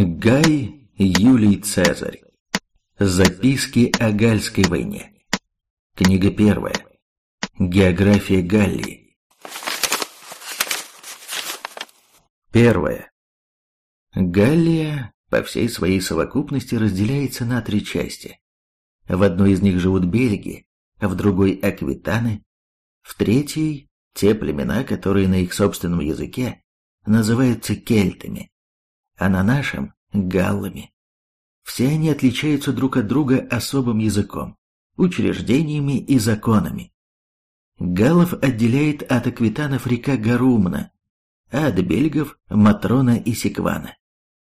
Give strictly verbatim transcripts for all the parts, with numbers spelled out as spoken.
Гай Юлий Цезарь. Записки о Гальской войне. Книга первая. География Галлии. Первое. Галлия по всей своей совокупности разделяется на три части. В одной из них живут бельги, в другой – аквитаны, в третьей – те племена, которые на их собственном языке называются кельтами, а на нашем – галлами. Все они отличаются друг от друга особым языком, учреждениями и законами. Галлов отделяет от аквитанов река Гарумна, а от бельгов – Матрона и Секвана.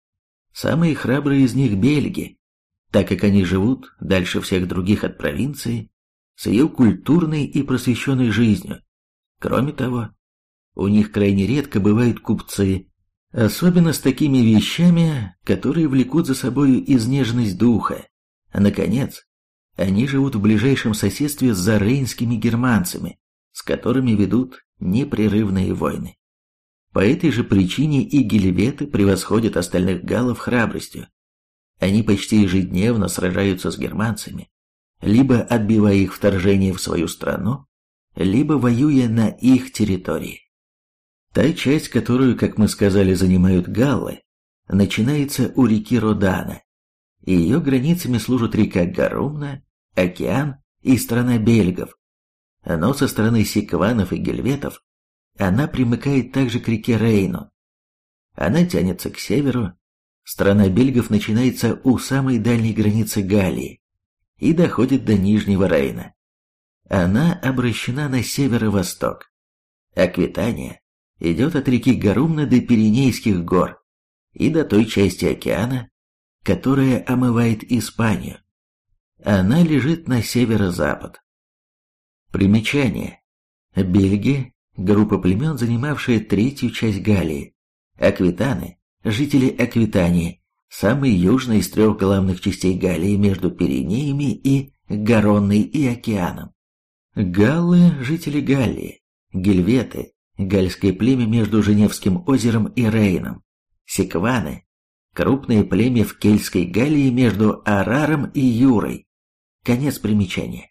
Самые храбрые из них – бельги, так как они живут дальше всех других от провинции, с ее культурной и просвещенной жизнью. Кроме того, у них крайне редко бывают купцы, особенно с такими вещами, которые влекут за собою изнеженность духа. Наконец, они живут в ближайшем соседстве с зарейнскими германцами, с которыми ведут непрерывные войны. По этой же причине и гельветы превосходят остальных галлов храбростью. Они почти ежедневно сражаются с германцами, либо отбивая их вторжение в свою страну, либо воюя на их территории. Та часть, которую, как мы сказали, занимают галлы, начинается у реки Родана, и ее границами служат река Гарумна, океан и страна бельгов. Но со стороны секванов и гельветов она примыкает также к реке Рейну. Она тянется к северу, страна бельгов начинается у самой дальней границы Галлии и доходит до Нижнего Рейна. Она обращена на северо-восток. Аквитания идет от реки Гарумна до Пиренейских гор и до той части океана, которая омывает Испанию. Она лежит на северо-запад. Примечание. Бельги – группа племен, занимавшая третью часть Галлии. Аквитаны – жители Аквитании, самой южной из трех главных частей Галлии между Пиренеями и Гаронной и океаном. Галлы – жители Галлии, гельветы – гальское племя между Женевским озером и Рейном, секваны – крупное племя в Кельтской Галлии между Араром и Юрой. Конец примечания.